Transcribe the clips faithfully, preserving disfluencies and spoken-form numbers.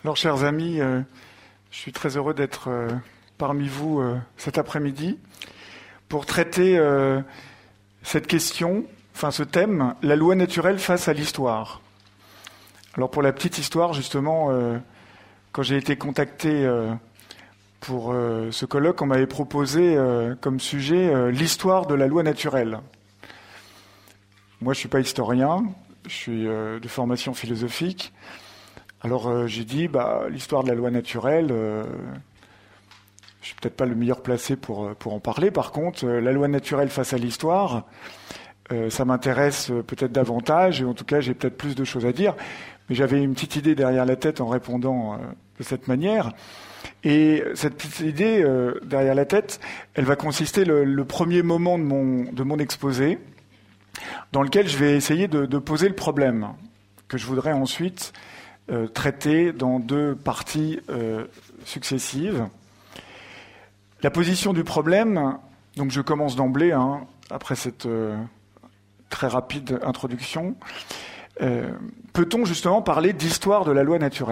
Alors, chers amis, euh, je suis très heureux d'être euh, parmi vous euh, cet après-midi pour traiter euh, cette question, enfin ce thème, la loi naturelle face à l'histoire. Alors, pour la petite histoire, justement, euh, quand j'ai été contacté euh, pour euh, ce colloque, on m'avait proposé euh, comme sujet euh, l'histoire de la loi naturelle. Moi, je ne suis pas historien, je suis euh, de formation philosophique. Alors euh, j'ai dit, bah, l'histoire de la loi naturelle, euh, je suis peut-être pas le meilleur placé pour, pour en parler. Par contre, euh, la loi naturelle face à l'histoire, euh, ça m'intéresse euh, peut-être davantage, et en tout cas j'ai peut-être plus de choses à dire. Mais j'avais une petite idée derrière la tête en répondant euh, de cette manière. Et cette petite idée euh, derrière la tête, elle va consister le, le premier moment de mon, de mon exposé, dans lequel je vais essayer de, de poser le problème, que je voudrais ensuite Euh, traité dans deux parties euh, successives. La position du problème, donc je commence d'emblée, hein, après cette euh, très rapide introduction. Euh, peut-on justement parler d'histoire de la loi naturelle ?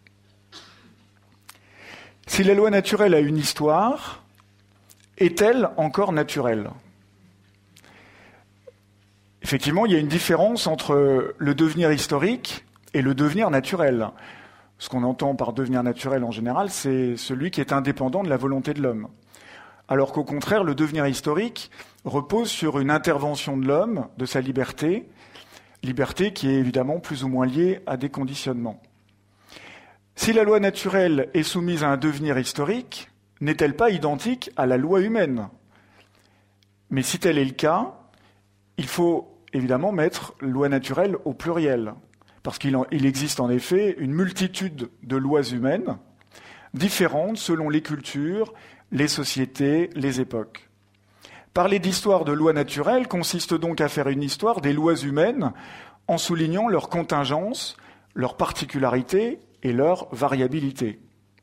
Si la loi naturelle a une histoire, est-elle encore naturelle ? Effectivement, il y a une différence entre le devenir historique et le devenir naturel. Ce qu'on entend par devenir naturel en général, c'est celui qui est indépendant de la volonté de l'homme. Alors qu'au contraire, le devenir historique repose sur une intervention de l'homme, de sa liberté, liberté qui est évidemment plus ou moins liée à des conditionnements. Si la loi naturelle est soumise à un devenir historique, n'est-elle pas identique à la loi humaine ? Mais si tel est le cas, il faut évidemment mettre loi naturelle au pluriel. Parce qu'il en, il existe en effet une multitude de lois humaines, différentes selon les cultures, les sociétés, les époques. Parler d'histoire de lois naturelles consiste donc à faire une histoire des lois humaines en soulignant leurs contingences, leurs particularités et leur variabilité.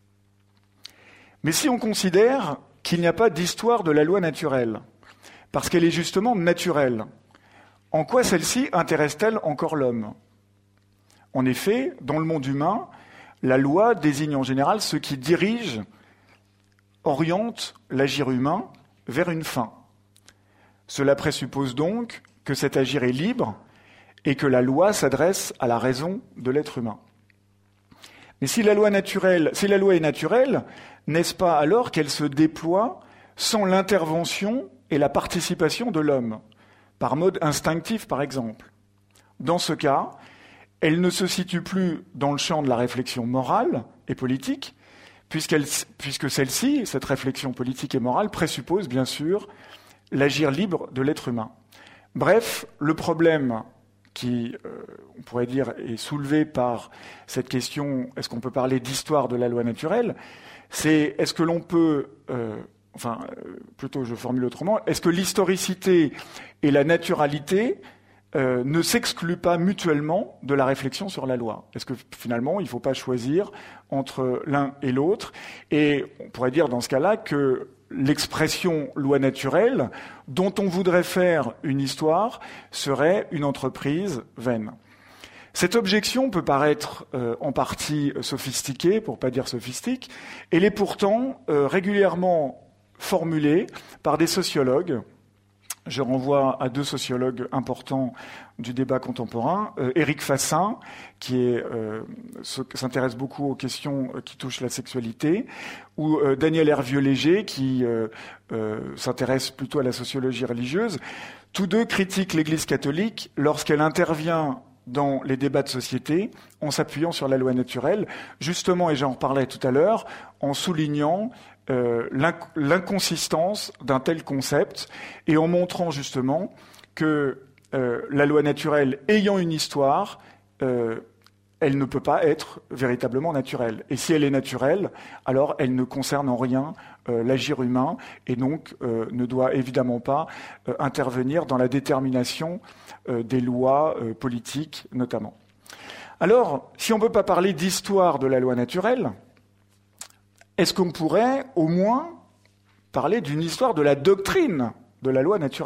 Mais si on considère qu'il n'y a pas d'histoire de la loi naturelle, parce qu'elle est justement naturelle, en quoi celle-ci intéresse-t-elle encore l'homme ? En effet, dans le monde humain, la loi désigne en général ce qui dirige, oriente l'agir humain vers une fin. Cela présuppose donc que cet agir est libre et que la loi s'adresse à la raison de l'être humain. Mais si la loi naturelle, si la loi est naturelle, n'est-ce pas alors qu'elle se déploie sans l'intervention et la participation de l'homme, par mode instinctif par exemple ? Dans ce cas, elle ne se situe plus dans le champ de la réflexion morale et politique, puisqu'elle, puisque celle-ci, cette réflexion politique et morale, présuppose bien sûr l'agir libre de l'être humain. Bref, le problème qui, euh, on pourrait dire, est soulevé par cette question, est-ce qu'on peut parler d'histoire de la loi naturelle ? C'est est-ce que l'on peut, euh, enfin, euh, plutôt je formule autrement, est-ce que l'historicité et la naturalité Euh, ne s'excluent pas mutuellement de la réflexion sur la loi. Est-ce que finalement, il ne faut pas choisir entre l'un et l'autre ? Et on pourrait dire dans ce cas-là que l'expression loi naturelle, dont on voudrait faire une histoire, serait une entreprise vaine. Cette objection peut paraître euh, en partie sophistiquée, pour ne pas dire sophistique, elle est pourtant euh, régulièrement formulée par des sociologues. Je renvoie à deux sociologues importants du débat contemporain. Euh, Éric Fassin, qui est, euh, s'intéresse beaucoup aux questions qui touchent la sexualité, ou euh, Daniel Hervieux-Léger, qui euh, euh, s'intéresse plutôt à la sociologie religieuse. Tous deux critiquent l'Église catholique lorsqu'elle intervient dans les débats de société en s'appuyant sur la loi naturelle, justement, et j'en reparlerai tout à l'heure, en soulignant Euh, l'inconsistance d'un tel concept et en montrant justement que euh, la loi naturelle ayant une histoire, euh, elle ne peut pas être véritablement naturelle. Et si elle est naturelle, alors elle ne concerne en rien euh, l'agir humain et donc euh, ne doit évidemment pas euh, intervenir dans la détermination euh, des lois euh, politiques notamment. Alors, si on ne peut pas parler d'histoire de la loi naturelle, est-ce qu'on pourrait au moins parler d'une histoire de la doctrine de la loi naturelle ?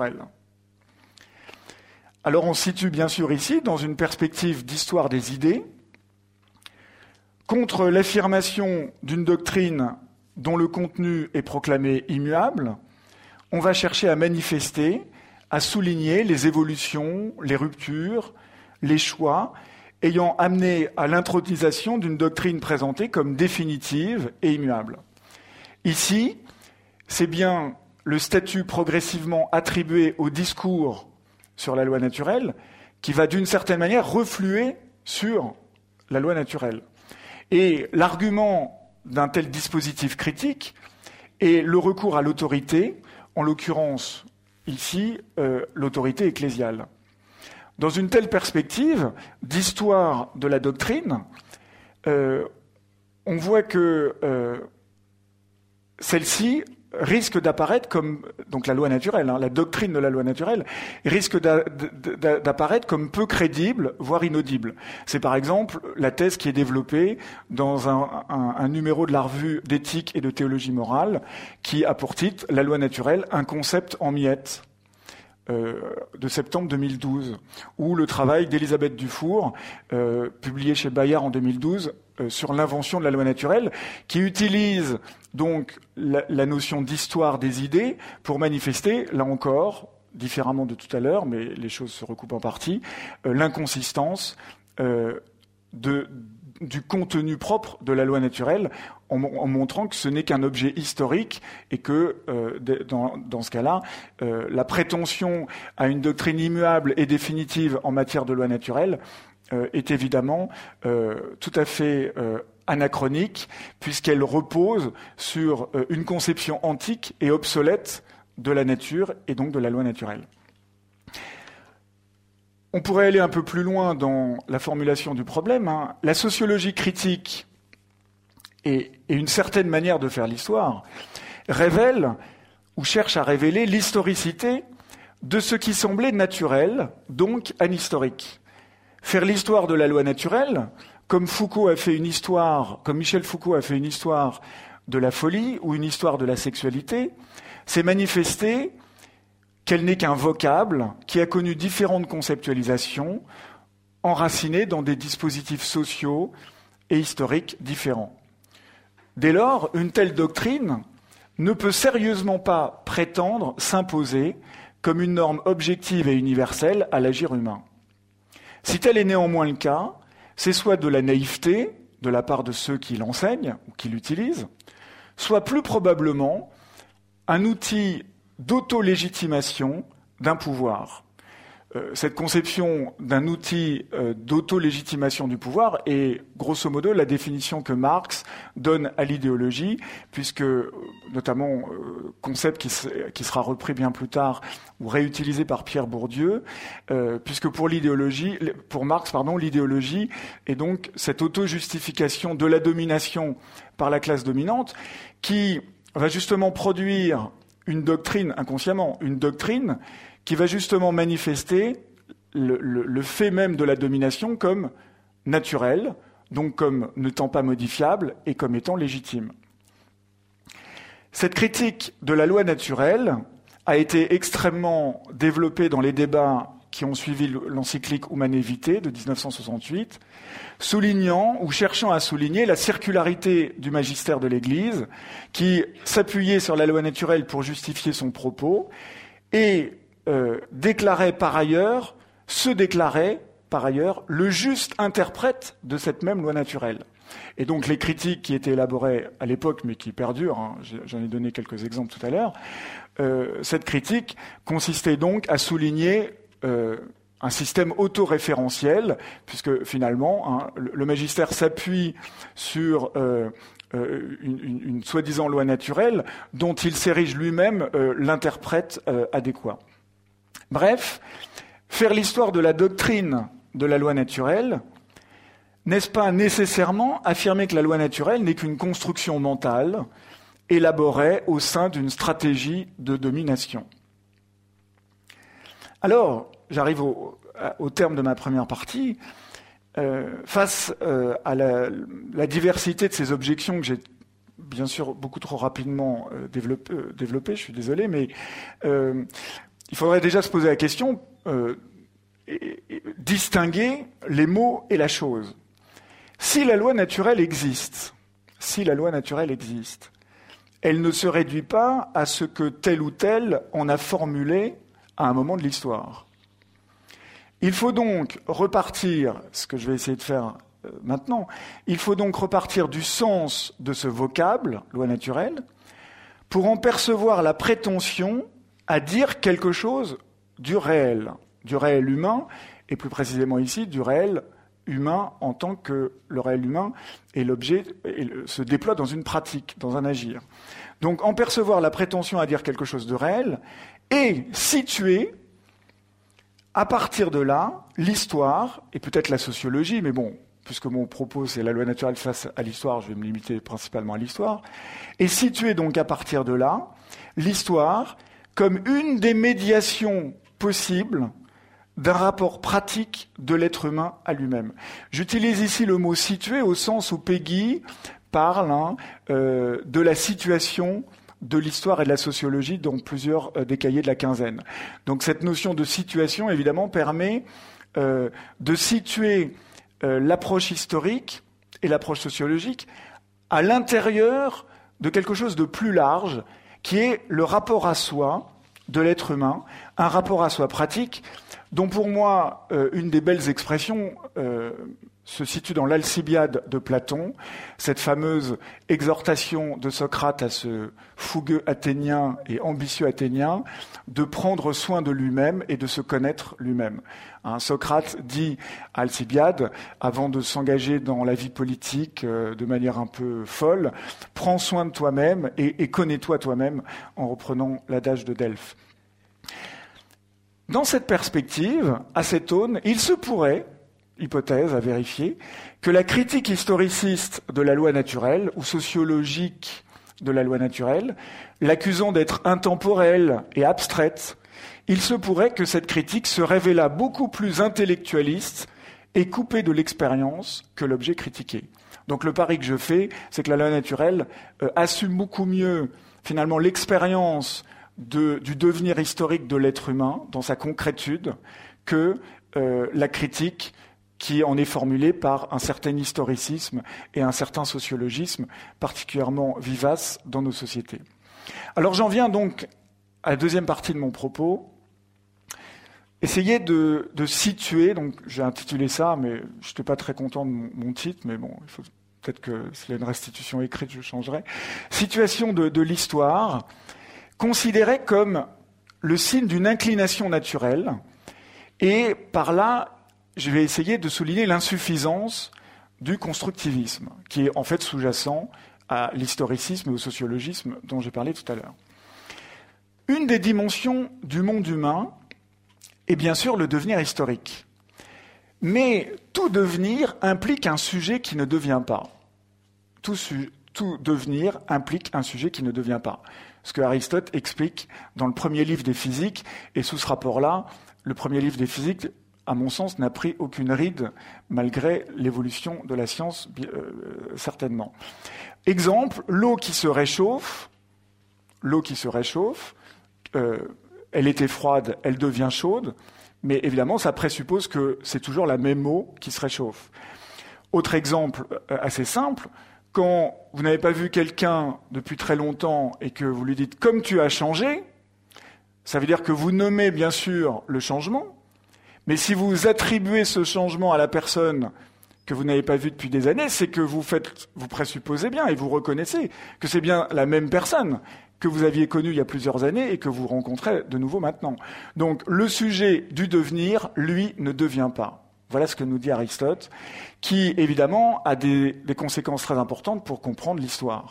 Alors on se situe bien sûr ici dans une perspective d'histoire des idées. contre l'affirmation d'une doctrine dont le contenu est proclamé immuable, on va chercher à manifester, à souligner les évolutions, les ruptures, les choix, ayant amené à l'intronisation d'une doctrine présentée comme définitive et immuable. Ici, c'est bien le statut progressivement attribué au discours sur la loi naturelle qui va d'une certaine manière refluer sur la loi naturelle. Et l'argument d'un tel dispositif critique est le recours à l'autorité, en l'occurrence ici euh, l'autorité ecclésiale. Dans une telle perspective d'histoire de la doctrine, euh, on voit que euh, celle-ci risque d'apparaître comme, donc la loi naturelle, hein, la doctrine de la loi naturelle, risque d'a, d'a, d'apparaître comme peu crédible, voire inaudible. C'est par exemple la thèse qui est développée dans un, un, un numéro de la revue d'éthique et de théologie morale qui a pour titre « La loi naturelle, un concept en miettes ». Euh, de septembre deux mille douze, ou le travail d'Elisabeth Dufour, euh, publié chez Bayard en deux mille douze, euh, sur l'invention de la loi naturelle, qui utilise donc la, la notion d'histoire des idées pour manifester, là encore, différemment de tout à l'heure, mais les choses se recoupent en partie, euh, l'inconsistance euh, de, du contenu propre de la loi naturelle, en, en montrant que ce n'est qu'un objet historique et que, euh, de, dans, dans ce cas-là, euh, la prétention à une doctrine immuable et définitive en matière de loi naturelle euh, est évidemment euh, tout à fait euh, anachronique, puisqu'elle repose sur euh, une conception antique et obsolète de la nature et donc de la loi naturelle. On pourrait aller un peu plus loin dans la formulation du problème. Hein. La sociologie critique et, et une certaine manière de faire l'histoire révèle ou cherche à révéler l'historicité de ce qui semblait naturel, donc anhistorique. Faire l'histoire de la loi naturelle, comme Foucault a fait une histoire, comme Michel Foucault a fait une histoire de la folie ou une histoire de la sexualité, c'est manifester qu'elle n'est qu'un vocable qui a connu différentes conceptualisations enracinées dans des dispositifs sociaux et historiques différents. Dès lors, une telle doctrine ne peut sérieusement pas prétendre s'imposer comme une norme objective et universelle à l'agir humain. Si tel est néanmoins le cas, c'est soit de la naïveté de la part de ceux qui l'enseignent ou qui l'utilisent, soit plus probablement un outil d'auto-légitimation d'un pouvoir. Euh, cette conception d'un outil euh, d'auto-légitimation du pouvoir est, grosso modo, la définition que Marx donne à l'idéologie, puisque, euh, notamment, euh, concept qui, qui sera repris bien plus tard ou réutilisé par Pierre Bourdieu, euh, puisque pour l'idéologie, pour Marx, pardon, l'idéologie est donc cette auto-justification de la domination par la classe dominante qui va justement produire une doctrine, inconsciemment, une doctrine qui va justement manifester le, le, le fait même de la domination comme naturel, donc comme n'étant pas modifiable et comme étant légitime. Cette critique de la loi naturelle a été extrêmement développée dans les débats qui ont suivi l'encyclique Humanae Vitae de dix-neuf cent soixante-huit, soulignant ou cherchant à souligner la circularité du magistère de l'Église, qui s'appuyait sur la loi naturelle pour justifier son propos, et euh, déclarait par ailleurs, se déclarait par ailleurs, le juste interprète de cette même loi naturelle. Et donc les critiques qui étaient élaborées à l'époque, mais qui perdurent, hein, j'en ai donné quelques exemples tout à l'heure, euh, cette critique consistait donc à souligner Euh, un système autoréférentiel, puisque finalement, hein, le, le magistère s'appuie sur euh, euh, une, une, une soi-disant loi naturelle dont il s'érige lui-même euh, l'interprète euh, adéquat. Bref, faire l'histoire de la doctrine de la loi naturelle, n'est-ce pas nécessairement affirmer que la loi naturelle n'est qu'une construction mentale élaborée au sein d'une stratégie de domination ? Alors, j'arrive au, au terme de ma première partie. Euh, face euh, à la, la diversité de ces objections que j'ai bien sûr beaucoup trop rapidement euh, développées, euh, développé, je suis désolé, mais euh, il faudrait déjà se poser la question, euh, et, et, distinguer les mots et la chose. Si la loi naturelle existe, si la loi naturelle existe, elle ne se réduit pas à ce que tel ou tel en a formulé à un moment de l'histoire. Il faut donc repartir, ce que je vais essayer de faire euh, maintenant, il faut donc repartir du sens de ce vocable, loi naturelle, pour en percevoir la prétention à dire quelque chose du réel, du réel humain, et plus précisément ici, du réel humain en tant que le réel humain est l'objet, et se déploie dans une pratique, dans un agir. Donc en percevoir la prétention à dire quelque chose de réel et situer, à partir de là, l'histoire, et peut-être la sociologie, mais bon, puisque mon propos c'est la loi naturelle face à l'histoire, je vais me limiter principalement à l'histoire, et situer donc à partir de là, l'histoire comme une des médiations possibles d'un rapport pratique de l'être humain à lui-même. J'utilise ici le mot « situer » au sens où Peggy parle hein, euh, de la situation de l'histoire et de la sociologie dans plusieurs euh, des cahiers de la quinzaine. Donc cette notion de situation, évidemment, permet euh, de situer euh, l'approche historique et l'approche sociologique à l'intérieur de quelque chose de plus large, qui est le rapport à soi de l'être humain, un rapport à soi pratique, dont pour moi, euh, une des belles expressions euh, se situe dans l'Alcibiade de Platon, cette fameuse exhortation de Socrate à ce fougueux athénien et ambitieux athénien de prendre soin de lui-même et de se connaître lui-même. Hein, Socrate dit à Alcibiade, avant de s'engager dans la vie politique euh, de manière un peu folle, « Prends soin de toi-même et, et connais-toi toi-même » en reprenant l'adage de Delphes. Dans cette perspective, à cette aune, il se pourrait, hypothèse à vérifier, que la critique historiciste de la loi naturelle, ou sociologique de la loi naturelle, l'accusant d'être intemporelle et abstraite, il se pourrait que cette critique se révélât beaucoup plus intellectualiste et coupée de l'expérience que l'objet critiqué. Donc le pari que je fais, c'est que la loi naturelle euh, assume beaucoup mieux, finalement, l'expérience de, du devenir historique de l'être humain, dans sa concrétude, que euh, la critique qui en est formulée par un certain historicisme et un certain sociologisme particulièrement vivaces dans nos sociétés. Alors j'en viens donc à la deuxième partie de mon propos, essayer de, de situer, donc j'ai intitulé ça, mais je n'étais pas très content de mon, mon titre, mais bon, il faut peut-être que s'il y a une restitution écrite, je changerai. Situation de, de l'histoire, considérée comme le signe d'une inclination naturelle, et par là, je vais essayer de souligner l'insuffisance du constructivisme, qui est en fait sous-jacent à l'historicisme et au sociologisme dont j'ai parlé tout à l'heure. Une des dimensions du monde humain est bien sûr le devenir historique. Mais tout devenir implique un sujet qui ne devient pas. Tout, su- tout devenir implique un sujet qui ne devient pas. Ce que Aristote explique dans le premier livre des Physiques, et sous ce rapport-là, le premier livre des Physiques, à mon sens, n'a pris aucune ride, malgré l'évolution de la science, euh, certainement. Exemple, l'eau qui se réchauffe, l'eau qui se réchauffe, euh, elle était froide, elle devient chaude, mais évidemment, ça présuppose que c'est toujours la même eau qui se réchauffe. Autre exemple euh, assez simple, quand vous n'avez pas vu quelqu'un depuis très longtemps et que vous lui dites « comme tu as changé », ça veut dire que vous nommez bien sûr le changement, mais si vous attribuez ce changement à la personne que vous n'avez pas vue depuis des années, c'est que vous faites, vous présupposez bien et vous reconnaissez que c'est bien la même personne que vous aviez connue il y a plusieurs années et que vous rencontrez de nouveau maintenant. Donc le sujet du devenir, lui, ne devient pas. Voilà ce que nous dit Aristote, qui évidemment a des, des conséquences très importantes pour comprendre l'histoire.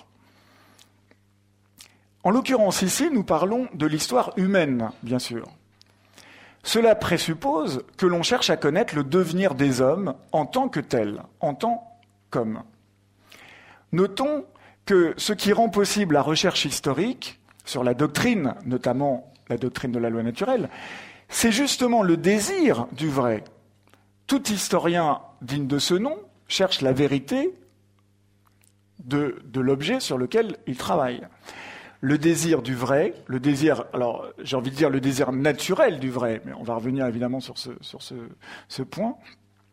En l'occurrence ici, nous parlons de l'histoire humaine, bien sûr. Cela présuppose que l'on cherche à connaître le devenir des hommes en tant que tel, en tant qu'homme. Notons que ce qui rend possible la recherche historique sur la doctrine, notamment la doctrine de la loi naturelle, c'est justement le désir du vrai. Tout historien digne de ce nom cherche la vérité de, de l'objet sur lequel il travaille. Le désir du vrai, le désir, alors j'ai envie de dire le désir naturel du vrai, mais on va revenir évidemment sur ce, sur ce, ce point.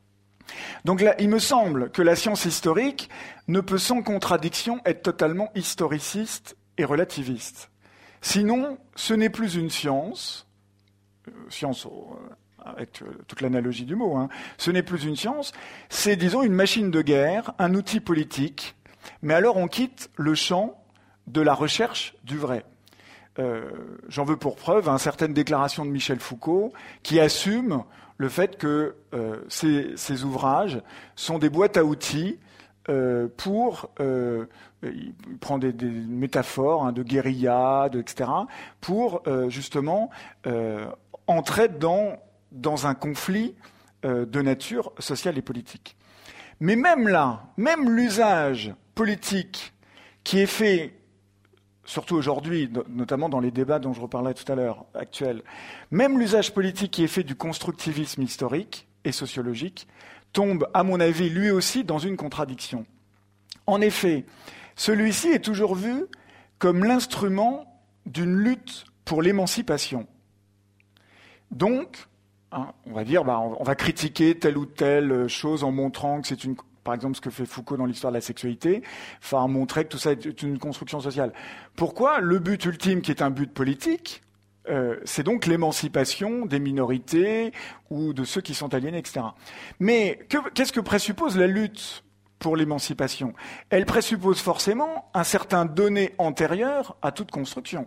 Donc là, il me semble que la science historique ne peut sans contradiction être totalement historiciste et relativiste. Sinon, ce n'est plus une science, euh, science euh, avec euh, toute l'analogie du mot, hein, ce n'est plus une science, c'est, disons, une machine de guerre, un outil politique, mais alors on quitte le champ de la recherche du vrai. Euh, j'en veux pour preuve hein, certaines déclarations de Michel Foucault qui assument le fait que euh, ces, ces ouvrages sont des boîtes à outils euh, pour, euh, il prend des, des métaphores hein, de guérilla, de, et cetera, pour euh, justement euh, entrer dans, dans un conflit euh, de nature sociale et politique. Mais même là, même l'usage politique qui est fait, surtout aujourd'hui, notamment dans les débats dont je reparlerai tout à l'heure, actuels, même l'usage politique qui est fait du constructivisme historique et sociologique tombe, à mon avis, lui aussi dans une contradiction. En effet, celui-ci est toujours vu comme l'instrument d'une lutte pour l'émancipation. Donc, hein, on va dire, bah, on va critiquer telle ou telle chose en montrant que c'est une... Par exemple, ce que fait Foucault dans l'histoire de la sexualité, enfin montrer que tout ça est une construction sociale. Pourquoi ? Le but ultime, qui est un but politique, euh, c'est donc l'émancipation des minorités ou de ceux qui sont aliénés, et cetera. Mais que, qu'est-ce que présuppose la lutte pour l'émancipation ? Elle présuppose forcément un certain donné antérieur à toute construction.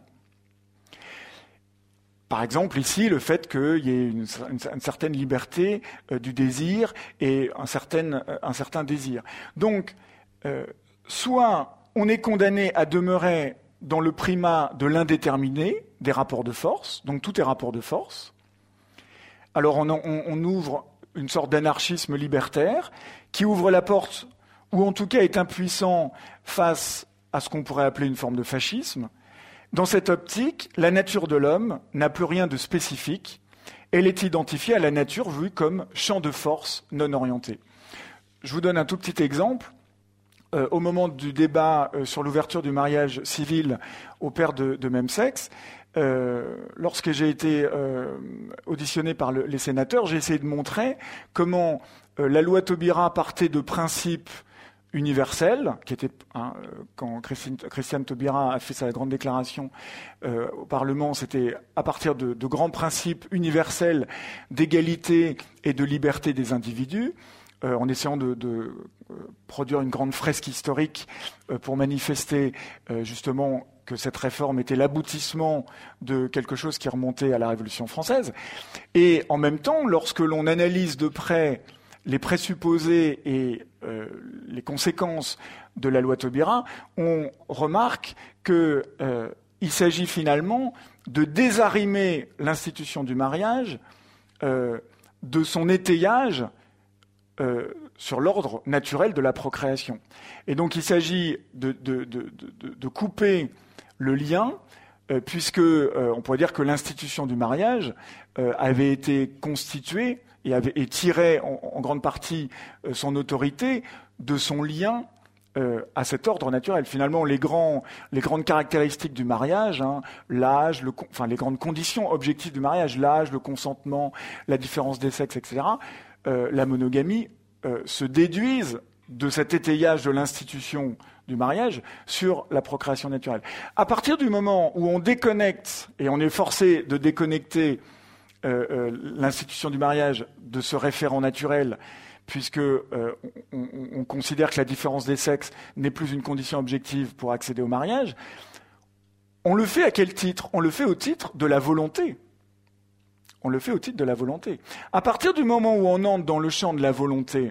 Par exemple, ici, le fait qu'il y ait une, une, une certaine liberté euh, du désir et un certain, euh, un certain désir. Donc, euh, soit on est condamné à demeurer dans le primat de l'indéterminé, des rapports de force, donc tout est rapport de force. Alors on, on, on ouvre une sorte d'anarchisme libertaire qui ouvre la porte, ou en tout cas est impuissant face à ce qu'on pourrait appeler une forme de fascisme. Dans cette optique, la nature de l'homme n'a plus rien de spécifique. Elle est identifiée à la nature vue comme champ de force non orienté. Je vous donne un tout petit exemple. Euh, au moment du débat euh, sur l'ouverture du mariage civil aux pairs de, de même sexe, euh, lorsque j'ai été euh, auditionné par le, les sénateurs, j'ai essayé de montrer comment euh, la loi Taubira partait de principes universel, qui était hein, quand Christine, Christiane Taubira a fait sa grande déclaration euh, au Parlement, c'était à partir de, de grands principes universels d'égalité et de liberté des individus, euh, en essayant de, de euh, produire une grande fresque historique euh, pour manifester euh, justement que cette réforme était l'aboutissement de quelque chose qui remontait à la Révolution française. Et en même temps, lorsque l'on analyse de près les présupposés et euh, les conséquences de la loi Taubira, on remarque qu'il euh, s'agit finalement de désarrimer l'institution du mariage euh, de son étayage euh, sur l'ordre naturel de la procréation. Et donc il s'agit de, de, de, de, de couper le lien, euh, puisque euh, on pourrait dire que l'institution du mariage euh, avait été constituée et, avait, et tirait en, en grande partie euh, son autorité de son lien euh, à cet ordre naturel. Finalement, les, grands, les grandes caractéristiques du mariage, hein, l'âge, le, enfin les grandes conditions objectives du mariage, l'âge, le consentement, la différence des sexes, et cetera, euh, la monogamie, euh, se déduisent de cet étayage de l'institution du mariage sur la procréation naturelle. À partir du moment où on déconnecte, et on est forcé de déconnecter euh, euh, l'institution du mariage de ce référent naturel, puisque euh, on, on, on considère que la différence des sexes n'est plus une condition objective pour accéder au mariage, on le fait à quel titre ? On le fait au titre de la volonté. On le fait au titre de la volonté. À partir du moment où on entre dans le champ de la volonté,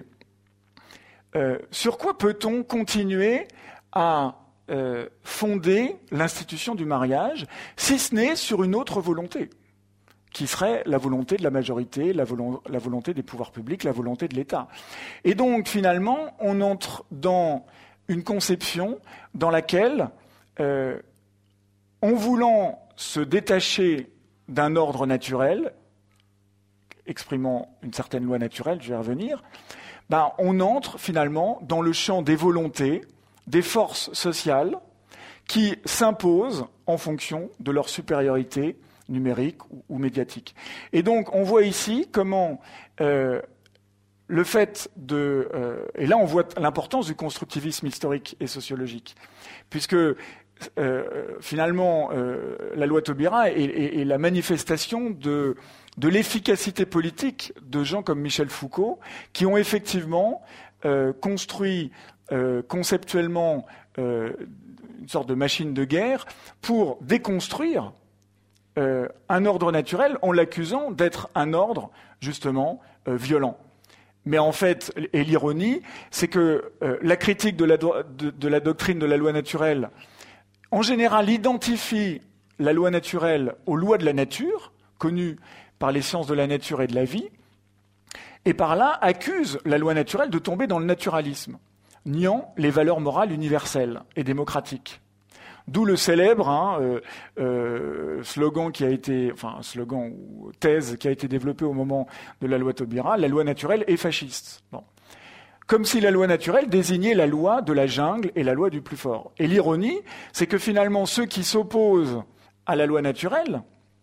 euh, sur quoi peut-on continuer à euh, fonder l'institution du mariage, si ce n'est sur une autre volonté, qui serait la volonté de la majorité, la, volo- la volonté des pouvoirs publics, la volonté de l'État. Et donc, finalement, on entre dans une conception dans laquelle, euh, en voulant se détacher d'un ordre naturel, exprimant une certaine loi naturelle, je vais y revenir, ben, on entre finalement dans le champ des volontés, des forces sociales qui s'imposent en fonction de leur supériorité numérique ou, ou médiatique. Et donc on voit ici comment euh, le fait de... Euh, et là, on voit l'importance du constructivisme historique et sociologique, puisque euh, finalement, euh, la loi Taubira est, est, est la manifestation de, de l'efficacité politique de gens comme Michel Foucault, qui ont effectivement euh, construit euh, conceptuellement euh, une sorte de machine de guerre pour déconstruire euh, un ordre naturel en l'accusant d'être un ordre, justement, euh, violent. Mais en fait, et l'ironie, c'est que euh, la critique de la, do- de, de la doctrine de la loi naturelle, en général, identifie la loi naturelle aux lois de la nature, connues par les sciences de la nature et de la vie, et par là accuse la loi naturelle de tomber dans le naturalisme, niant les valeurs morales universelles et démocratiques. D'où le célèbre hein, euh, euh, slogan qui a été, enfin slogan ou thèse qui a été développée au moment de la loi Taubira, la loi naturelle est fasciste. Bon. Comme si la loi naturelle désignait la loi de la jungle et la loi du plus fort. Et l'ironie, c'est que finalement ceux qui s'opposent à la loi naturelle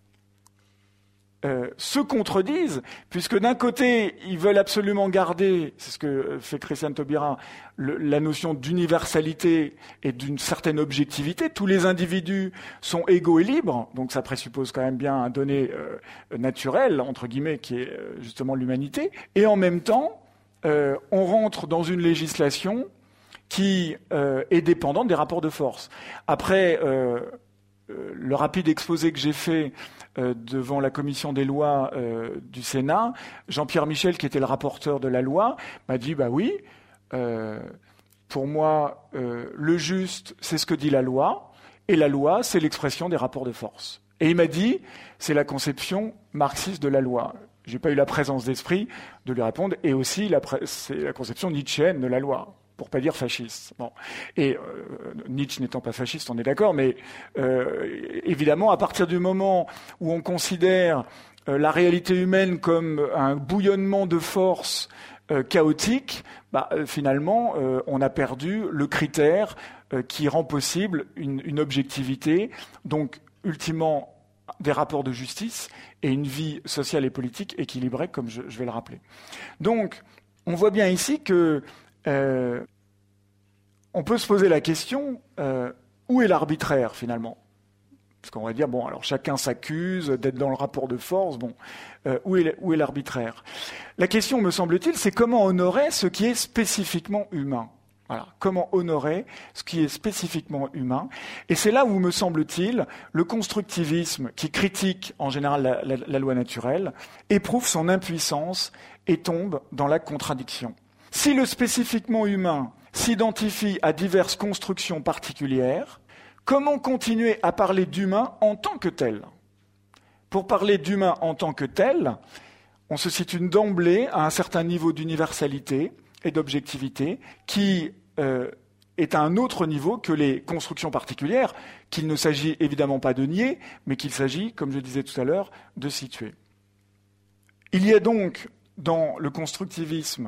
Euh, se contredisent, puisque d'un côté, ils veulent absolument garder, c'est ce que fait Christiane Taubira, le, la notion d'universalité et d'une certaine objectivité. Tous les individus sont égaux et libres, donc ça présuppose quand même bien un donné euh, naturel, entre guillemets, qui est euh, justement l'humanité. Et en même temps, euh, on rentre dans une législation qui euh, est dépendante des rapports de force. Après... Euh, Euh, le rapide exposé que j'ai fait euh, devant la commission des lois euh, du Sénat, Jean-Pierre Michel, qui était le rapporteur de la loi, m'a dit « bah oui, euh, pour moi, euh, le juste, c'est ce que dit la loi, et la loi, c'est l'expression des rapports de force. » Et il m'a dit « c'est la conception marxiste de la loi ». J'ai pas eu la présence d'esprit de lui répondre, et aussi la pré- c'est la conception nietzschéenne de la loi. Pour pas dire fasciste. Bon. Et euh, Nietzsche n'étant pas fasciste, on est d'accord, mais euh, évidemment, à partir du moment où on considère euh, la réalité humaine comme un bouillonnement de forces euh, chaotique, bah, euh, finalement, euh, on a perdu le critère euh, qui rend possible une, une objectivité, donc ultimement des rapports de justice et une vie sociale et politique équilibrée, comme je, je vais le rappeler. Donc, on voit bien ici que Euh, on peut se poser la question, euh, où est l'arbitraire finalement ? Parce qu'on va dire, bon, alors chacun s'accuse d'être dans le rapport de force, bon, euh, où est, où est l'arbitraire ? La question, me semble-t-il, c'est comment honorer ce qui est spécifiquement humain ? Voilà, comment honorer ce qui est spécifiquement humain ? Et c'est là où, me semble-t-il, le constructivisme, qui critique en général la, la, la loi naturelle, éprouve son impuissance et tombe dans la contradiction. Si le spécifiquement humain s'identifie à diverses constructions particulières, comment continuer à parler d'humain en tant que tel ? Pour parler d'humain en tant que tel, on se situe d'emblée à un certain niveau d'universalité et d'objectivité qui euh, est à un autre niveau que les constructions particulières, qu'il ne s'agit évidemment pas de nier, mais qu'il s'agit, comme je disais tout à l'heure, de situer. Il y a donc dans le constructivisme,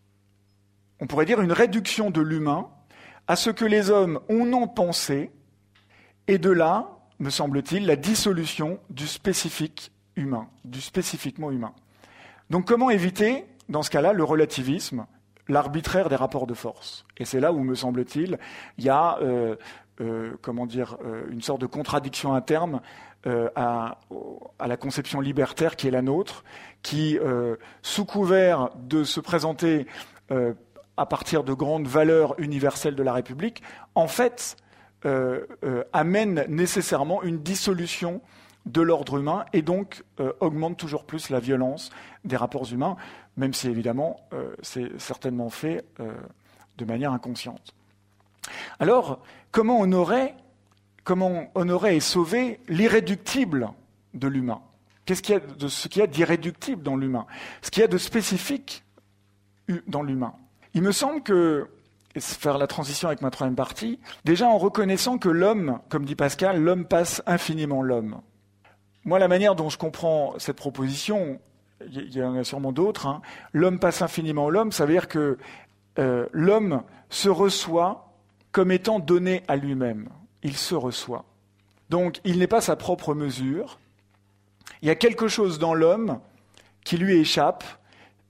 on pourrait dire une réduction de l'humain à ce que les hommes ont non pensé, et de là, me semble-t-il, la dissolution du spécifique humain, du spécifiquement humain. Donc comment éviter, dans ce cas-là, le relativisme, l'arbitraire des rapports de force ? Et c'est là où, me semble-t-il, il y a euh, euh, comment dire, euh, une sorte de contradiction interne euh, à, à la conception libertaire qui est la nôtre, qui, euh, sous couvert de se présenter euh, à partir de grandes valeurs universelles de la République, en fait, euh, euh, amène nécessairement une dissolution de l'ordre humain et donc euh, augmente toujours plus la violence des rapports humains, même si évidemment euh, c'est certainement fait euh, de manière inconsciente. Alors, comment honorer, comment honorer et sauver l'irréductible de l'humain ? Qu'est-ce qu'il y a de ce qu'il y a d'irréductible dans l'humain ? Ce qu'il y a de spécifique dans l'humain ? Il me semble que, et faire la transition avec ma troisième partie, déjà en reconnaissant que l'homme, comme dit Pascal, l'homme passe infiniment l'homme. Moi, la manière dont je comprends cette proposition, il y en a sûrement d'autres, hein, l'homme passe infiniment l'homme, ça veut dire que euh, l'homme se reçoit comme étant donné à lui-même. Il se reçoit. Donc, il n'est pas sa propre mesure. Il y a quelque chose dans l'homme qui lui échappe,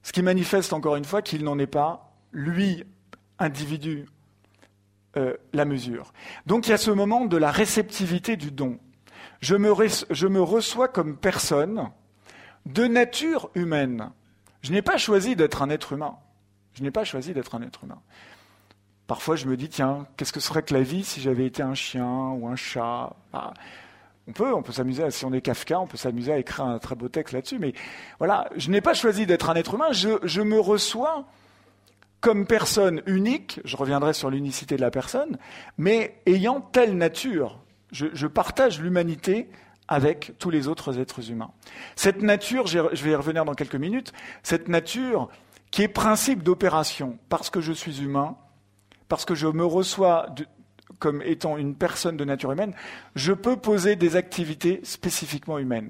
Ce qui manifeste encore une fois qu'il n'en est pas, lui, individu, euh, la mesure. Donc il y a ce moment de la réceptivité du don. Je me, re- je me reçois comme personne de nature humaine. Je n'ai pas choisi d'être un être humain. Je n'ai pas choisi d'être un être humain. Parfois, je me dis, tiens, qu'est-ce que serait que la vie si j'avais été un chien ou un chat ? Ah, on peut, on peut s'amuser, si on est Kafka, on peut s'amuser à écrire un très beau texte là-dessus, mais voilà, je n'ai pas choisi d'être un être humain, je, je me reçois comme personne unique, je reviendrai sur l'unicité de la personne, mais ayant telle nature. Je, je partage l'humanité avec tous les autres êtres humains. Cette nature, je vais y revenir dans quelques minutes, cette nature qui est principe d'opération, parce que je suis humain, parce que je me reçois de, comme étant une personne de nature humaine, je peux poser des activités spécifiquement humaines.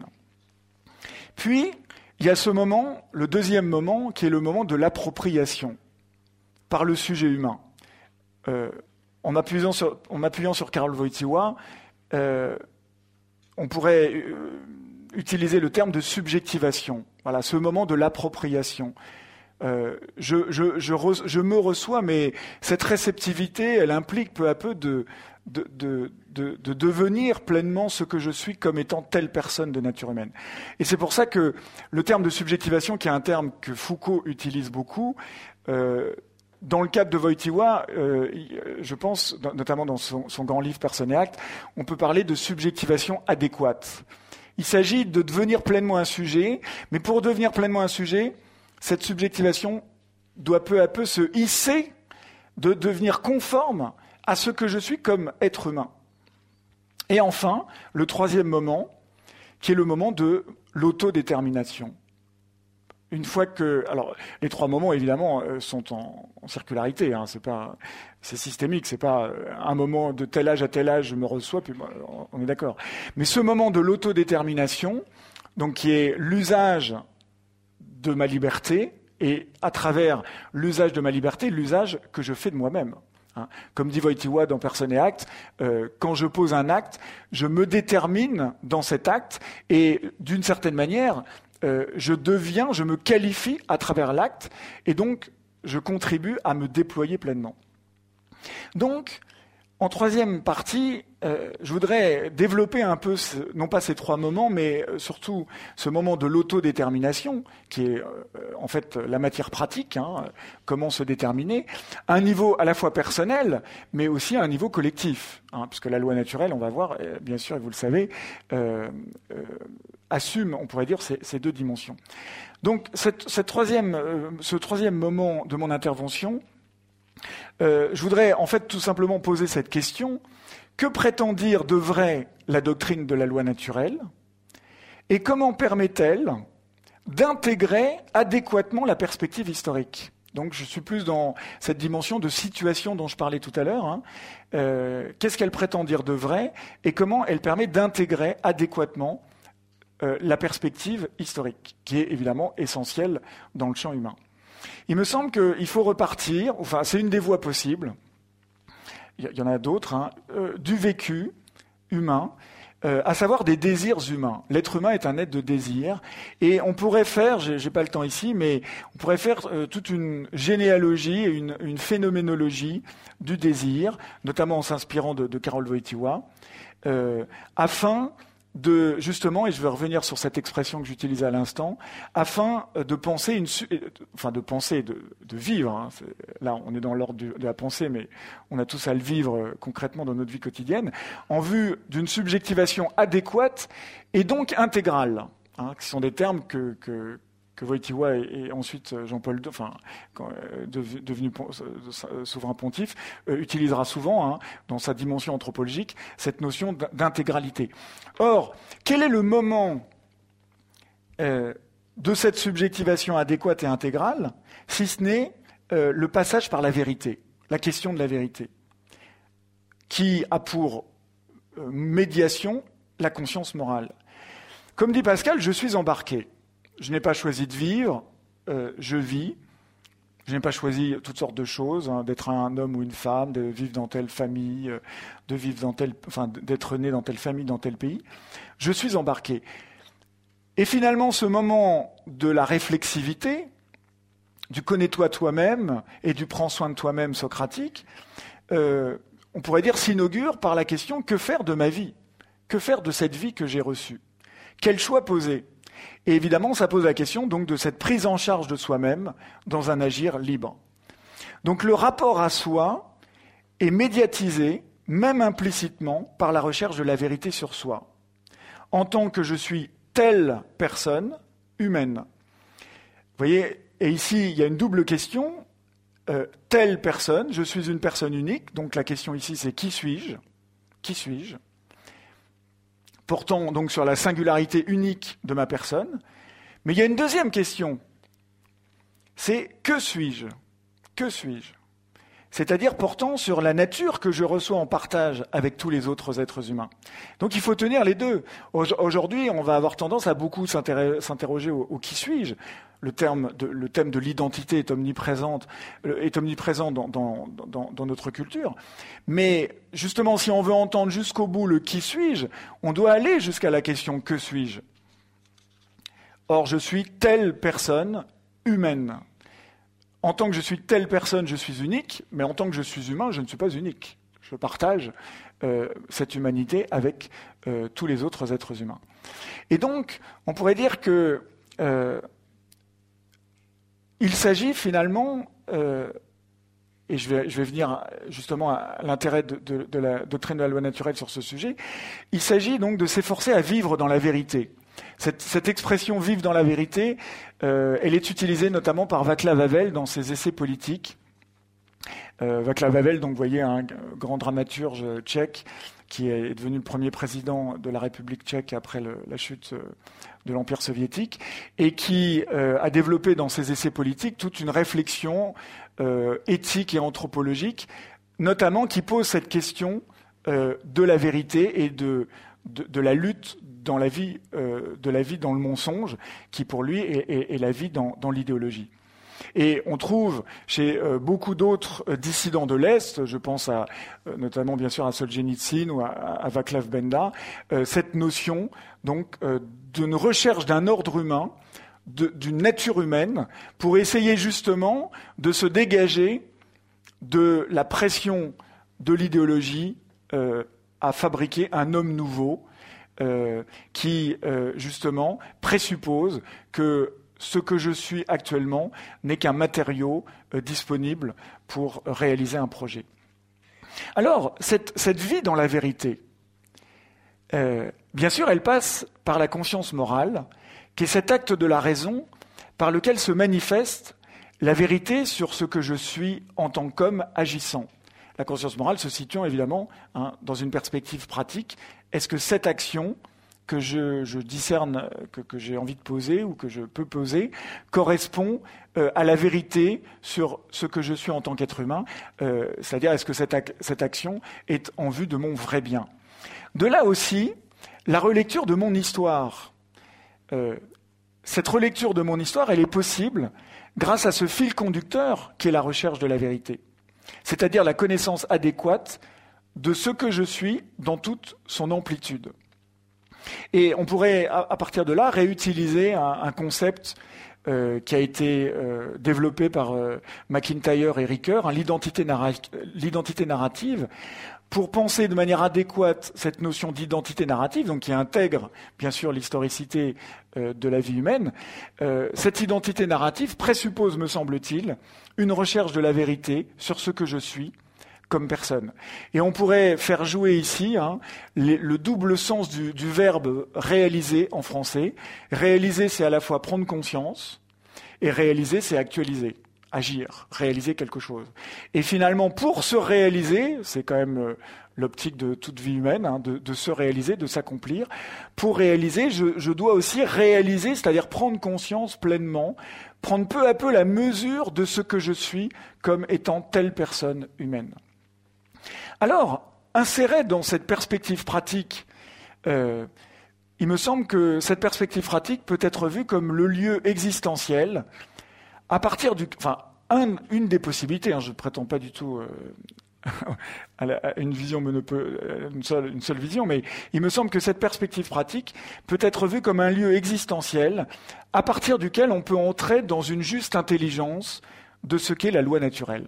Puis, il y a ce moment, le deuxième moment, qui est le moment de l'appropriation par le sujet humain. Euh, en m'appuyant sur, en m'appuyant sur Karol Wojtyła, euh, on pourrait euh, utiliser le terme de subjectivation. Voilà, ce moment de l'appropriation. Euh, je, je, je, re, je me reçois, mais cette réceptivité, elle implique peu à peu de, de, de, de, de devenir pleinement ce que je suis comme étant telle personne de nature humaine. Et c'est pour ça que le terme de subjectivation, qui est un terme que Foucault utilise beaucoup, euh, dans le cadre de Wojtyła, euh, je pense, notamment dans son, son grand livre Personne et Acte, on peut parler de subjectivation adéquate. Il s'agit de devenir pleinement un sujet, mais pour devenir pleinement un sujet, cette subjectivation doit peu à peu se hisser, de devenir conforme à ce que je suis comme être humain. Et enfin, le troisième moment, qui est le moment de l'autodétermination. Une fois que, alors, les trois moments évidemment sont en, en circularité. Hein, c'est pas, c'est systémique. C'est pas un moment de tel âge à tel âge je me reçois, puis on est d'accord. Mais ce moment de l'autodétermination, donc qui est l'usage de ma liberté et à travers l'usage de ma liberté, l'usage que je fais de moi-même. Hein. Comme dit Wojtyła dans Personne et Acte, euh, quand je pose un acte, je me détermine dans cet acte et d'une certaine manière. Euh, je deviens, je me qualifie à travers l'acte, et donc je contribue à me déployer pleinement. Donc, en troisième partie, euh, je voudrais développer un peu, ce, non pas ces trois moments, mais surtout ce moment de l'autodétermination, qui est euh, en fait la matière pratique, hein, comment se déterminer, à un niveau à la fois personnel, mais aussi à un niveau collectif, hein, puisque la loi naturelle, on va voir, bien sûr, et vous le savez, euh, euh, assume, on pourrait dire, ces, ces deux dimensions. Donc, cette, cette troisième, euh, ce troisième moment de mon intervention, euh, je voudrais en fait tout simplement poser cette question. Que prétend dire de vrai la doctrine de la loi naturelle et comment permet-elle d'intégrer adéquatement la perspective historique ? Donc je suis plus dans cette dimension de situation dont je parlais tout à l'heure. Hein. Euh, qu'est-ce qu'elle prétend dire de vrai et comment elle permet d'intégrer adéquatement Euh, la perspective historique, qui est évidemment essentielle dans le champ humain. Il me semble qu'il faut repartir, enfin c'est une des voies possibles, il y, y en a d'autres, hein, euh, du vécu humain, euh, à savoir des désirs humains. L'être humain est un être de désir, et on pourrait faire, j'ai, j'ai pas le temps ici, mais on pourrait faire euh, toute une généalogie, une, une phénoménologie du désir, notamment en s'inspirant de, de Karol Wojtyła, euh, afin de, justement, et je vais revenir sur cette expression que j'utilisais à l'instant, afin de penser, une, enfin de penser, de, de vivre, hein, là on est dans l'ordre de la pensée, mais on a tous à le vivre concrètement dans notre vie quotidienne, en vue d'une subjectivation adéquate et donc intégrale, hein, qui sont des termes que, que, que Wojtyła et, et ensuite Jean-Paul deux, enfin, quand, euh, devenu pon, euh, souverain pontife, euh, utilisera souvent, hein, dans sa dimension anthropologique, cette notion d'intégralité. Or, quel est le moment euh, de cette subjectivation adéquate et intégrale, si ce n'est euh, le passage par la vérité, la question de la vérité, qui a pour euh, médiation la conscience morale. Comme dit Pascal, je suis embarqué. Je n'ai pas choisi de vivre, euh, je vis. Je n'ai pas choisi toutes sortes de choses, hein, d'être un homme ou une femme, de vivre dans telle famille, euh, de vivre dans telle, enfin, d'être né dans telle famille, dans tel pays. Je suis embarqué. Et finalement, ce moment de la réflexivité, du connais-toi toi-même et du prends soin de toi-même socratique, euh, on pourrait dire s'inaugure par la question que faire de ma vie ? Que faire de cette vie que j'ai reçue ? Quel choix poser ? Et évidemment, ça pose la question donc de cette prise en charge de soi-même dans un agir libre. Donc le rapport à soi est médiatisé, même implicitement, par la recherche de la vérité sur soi. En tant que je suis telle personne humaine. Vous voyez, et ici, il y a une double question. Euh, telle personne, je suis une personne unique, donc la question ici, c'est qui suis-je ? Qui suis-je ? Portant donc sur la singularité unique de ma personne. Mais il y a une deuxième question. C'est que suis-je ? Que suis-je ? C'est-à-dire portant sur la nature que je reçois en partage avec tous les autres êtres humains. Donc il faut tenir les deux. Aujourd'hui, on va avoir tendance à beaucoup s'interroger au, au qui suis-je. Le, terme de, le thème de l'identité est, omniprésente, est omniprésent dans, dans, dans, dans notre culture. Mais justement, si on veut entendre jusqu'au bout le qui suis-je, on doit aller jusqu'à la question que suis-je ? Or, je suis telle personne humaine. En tant que je suis telle personne, je suis unique, mais en tant que je suis humain, je ne suis pas unique. Je partage euh, cette humanité avec euh, tous les autres êtres humains. Et donc, on pourrait dire que euh, il s'agit finalement, euh, et je vais, je vais venir justement à l'intérêt de, de, de la doctrine de la loi naturelle sur ce sujet, il s'agit donc de s'efforcer à vivre dans la vérité. Cette, cette expression « vivre dans la vérité euh, », elle est utilisée notamment par Václav Havel dans ses essais politiques. Euh, Václav Havel, donc, vous voyez, un grand dramaturge tchèque qui est devenu le premier président de la République tchèque après le, la chute de l'Empire soviétique, et qui euh, a développé dans ses essais politiques toute une réflexion euh, éthique et anthropologique, notamment qui pose cette question euh, de la vérité et de, de, de la lutte dans la vie, euh, de la vie dans le mensonge, qui pour lui est, est, est la vie dans, dans l'idéologie. Et on trouve chez euh, beaucoup d'autres euh, dissidents de l'Est, je pense à, euh, notamment bien sûr à Solzhenitsyn ou à, à Václav Benda, euh, cette notion donc euh, d'une recherche d'un ordre humain, de, d'une nature humaine, pour essayer justement de se dégager de la pression de l'idéologie euh, à fabriquer un homme nouveau, Euh, qui, euh, justement, présuppose que ce que je suis actuellement n'est qu'un matériau euh, disponible pour réaliser un projet. Alors, cette, cette vie dans la vérité, euh, bien sûr, elle passe par la conscience morale, qui est cet acte de la raison par lequel se manifeste la vérité sur ce que je suis en tant qu'homme agissant. La conscience morale se situant évidemment hein, dans une perspective pratique. Est-ce que cette action que je, je discerne, que, que j'ai envie de poser ou que je peux poser, correspond euh, à la vérité sur ce que je suis en tant qu'être humain, euh, c'est-à-dire est-ce que cette, ac- cette action est en vue de mon vrai bien. De là aussi, la relecture de mon histoire. Euh, cette relecture de mon histoire, elle est possible grâce à ce fil conducteur qui est la recherche de la vérité. C'est-à-dire la connaissance adéquate de ce que je suis dans toute son amplitude. Et on pourrait, à partir de là, réutiliser un, un concept euh, qui a été euh, développé par euh, McIntyre et Ricoeur, hein, l'identité, narra- l'identité narrative, pour penser de manière adéquate cette notion d'identité narrative, donc qui intègre bien sûr l'historicité euh, de la vie humaine. Euh, cette identité narrative présuppose, me semble-t-il, une recherche de la vérité sur ce que je suis comme personne. Et on pourrait faire jouer ici hein, les, le double sens du, du verbe réaliser en français. Réaliser, c'est à la fois prendre conscience, et réaliser, c'est actualiser, agir, réaliser quelque chose. Et finalement, pour se réaliser, c'est quand même euh, l'optique de toute vie humaine, hein, de, de se réaliser, de s'accomplir. Pour réaliser, je, je dois aussi réaliser, c'est-à-dire prendre conscience pleinement, prendre peu à peu la mesure de ce que je suis comme étant telle personne humaine. Alors, inséré dans cette perspective pratique, euh, il me semble que cette perspective pratique peut être vue comme le lieu existentiel, à partir du, enfin, un, une des possibilités, hein, je ne prétends pas du tout euh, à une vision monopo- une seule, une seule vision, mais il me semble que cette perspective pratique peut être vue comme un lieu existentiel à partir duquel on peut entrer dans une juste intelligence de ce qu'est la loi naturelle.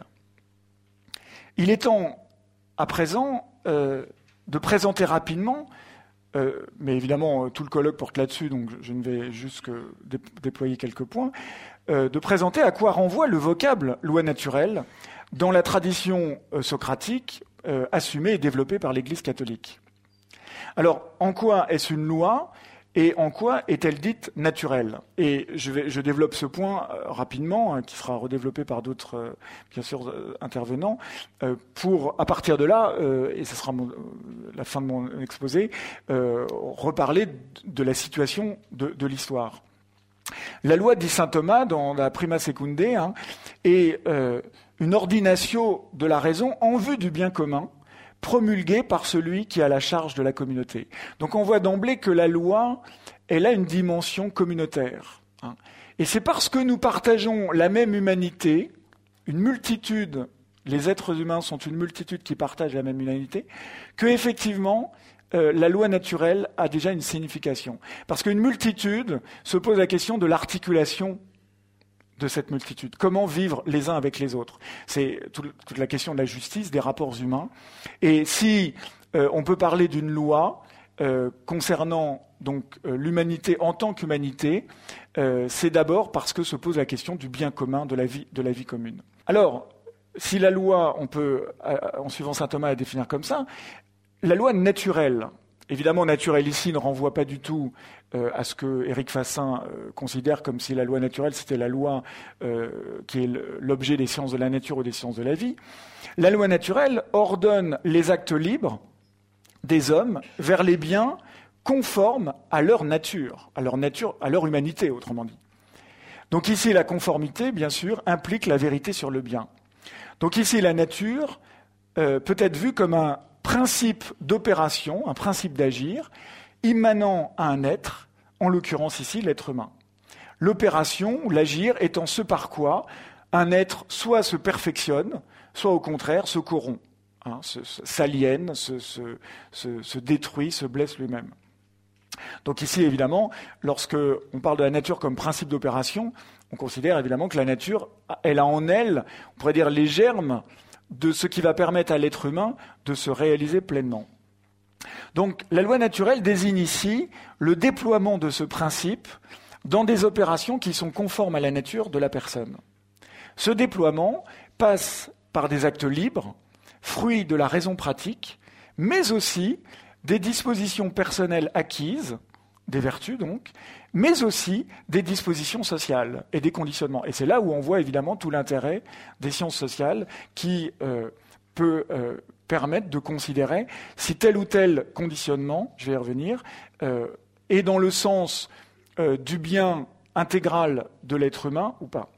Il est temps, à présent, euh, de présenter rapidement, euh, mais évidemment tout le colloque porte là-dessus, donc je ne vais juste que dé- déployer quelques points, euh, de présenter à quoi renvoie le vocable loi naturelle dans la tradition euh, socratique euh, assumée et développée par l'Église catholique. Alors, en quoi est-ce une loi et en quoi est-elle dite naturelle ? Et je, vais, je développe ce point euh, rapidement, hein, qui sera redéveloppé par d'autres, euh, bien sûr, euh, intervenants, euh, pour, à partir de là, euh, et ce sera mon, euh, la fin de mon exposé, euh, reparler de la situation de, de l'histoire. La loi dit saint Thomas, dans la Prima Secundae, hein, est euh, une ordinatio de la raison en vue du bien commun, promulguée par celui qui a la charge de la communauté. Donc on voit d'emblée que la loi, elle a une dimension communautaire. Hein. Et c'est parce que nous partageons la même humanité, une multitude, les êtres humains sont une multitude qui partagent la même humanité, que effectivement, euh, la loi naturelle a déjà une signification. Parce qu'une multitude se pose la question de l'articulation de cette multitude. Comment vivre les uns avec les autres ? C'est toute la question de la justice, des rapports humains. Et si euh, on peut parler d'une loi euh, concernant donc euh, l'humanité en tant qu'humanité, euh, c'est d'abord parce que se pose la question du bien commun, de la vie, de la vie commune. Alors, si la loi, on peut, euh, en suivant saint Thomas, la définir comme ça, la loi naturelle, évidemment, naturelle ici ne renvoie pas du tout euh, à ce que Éric Fassin euh, considère comme si la loi naturelle, c'était la loi euh, qui est l'objet des sciences de la nature ou des sciences de la vie. La loi naturelle ordonne les actes libres des hommes vers les biens conformes à leur nature, à leur nature, à leur humanité, autrement dit. Donc ici, la conformité, bien sûr, implique la vérité sur le bien. Donc ici, la nature euh, peut être vue comme un principe d'opération, un principe d'agir, immanent à un être, en l'occurrence ici l'être humain. L'opération, ou l'agir, étant ce par quoi un être soit se perfectionne, soit au contraire se corrompt, hein, se, se, s'aliène, se, se, se, se détruit, se blesse lui-même. Donc ici, évidemment, lorsque on parle de la nature comme principe d'opération, on considère évidemment que la nature, elle a en elle, on pourrait dire, les germes de ce qui va permettre à l'être humain de se réaliser pleinement. Donc la loi naturelle désigne ici le déploiement de ce principe dans des opérations qui sont conformes à la nature de la personne. Ce déploiement passe par des actes libres, fruits de la raison pratique, mais aussi des dispositions personnelles acquises, des vertus donc, mais aussi des dispositions sociales et des conditionnements. Et c'est là où on voit évidemment tout l'intérêt des sciences sociales qui euh, peut euh, permettre de considérer si tel ou tel conditionnement, je vais y revenir, euh, est dans le sens euh, du bien intégral de l'être humain ou pas.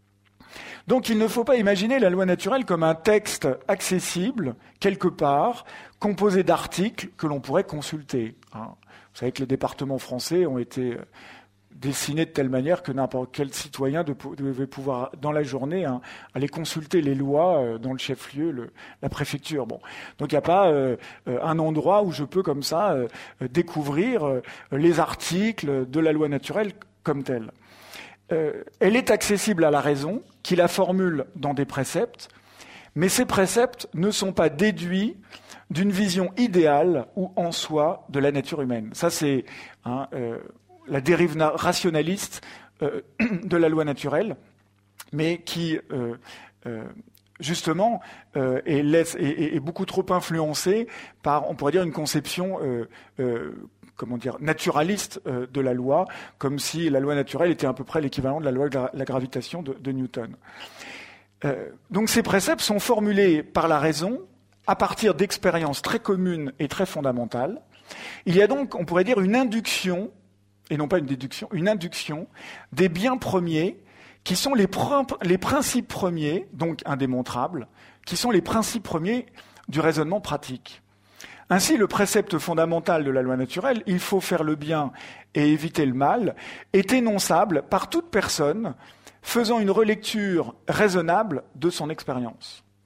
Donc il ne faut pas imaginer la loi naturelle comme un texte accessible, quelque part, composé d'articles que l'on pourrait consulter. Hein. Vous savez que les départements français ont été dessinés de telle manière que n'importe quel citoyen devait pouvoir, dans la journée, hein, aller consulter les lois dans le chef-lieu, le, la préfecture. Bon. Donc il n'y a pas euh, un endroit où je peux, comme ça, euh, découvrir euh, les articles de la loi naturelle comme telle. Euh, elle est accessible à la raison, qui la formule dans des préceptes, mais ces préceptes ne sont pas déduits d'une vision idéale ou en soi de la nature humaine. Ça, c'est hein, euh, la dérive rationaliste euh, de la loi naturelle, mais qui, euh, euh, justement, euh, est, laisse, est, est beaucoup trop influencée par, on pourrait dire, une conception euh, euh, comment dire, naturaliste euh, de la loi, comme si la loi naturelle était à peu près l'équivalent de la loi de la, la gravitation de, de Newton. Euh, donc ces préceptes sont formulés par la raison, à partir d'expériences très communes et très fondamentales. Il y a donc, on pourrait dire, une induction, et non pas une déduction, une induction des biens premiers qui sont les, pr- les principes premiers, donc indémontrables, qui sont les principes premiers du raisonnement pratique. Ainsi, le précepte fondamental de la loi naturelle, il faut faire le bien et éviter le mal, est énonçable par toute personne faisant une relecture raisonnable de son expérience.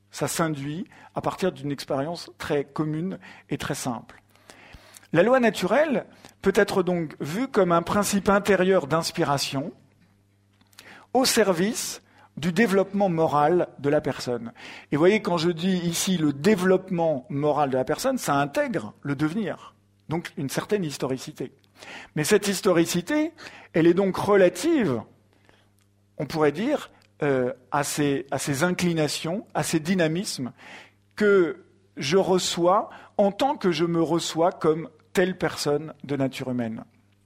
Ça s'induit à partir d'une expérience très commune et très simple. La loi naturelle peut être donc vue comme un principe intérieur d'inspiration au service du développement moral de la personne. Et vous voyez, quand je dis ici le développement moral de la personne, ça intègre le devenir, donc une certaine historicité. Mais cette historicité, elle est donc relative, on pourrait dire, euh, à, ces, à ces inclinations, à ces dynamismes que je reçois en tant que je me reçois comme telle personne de nature humaine.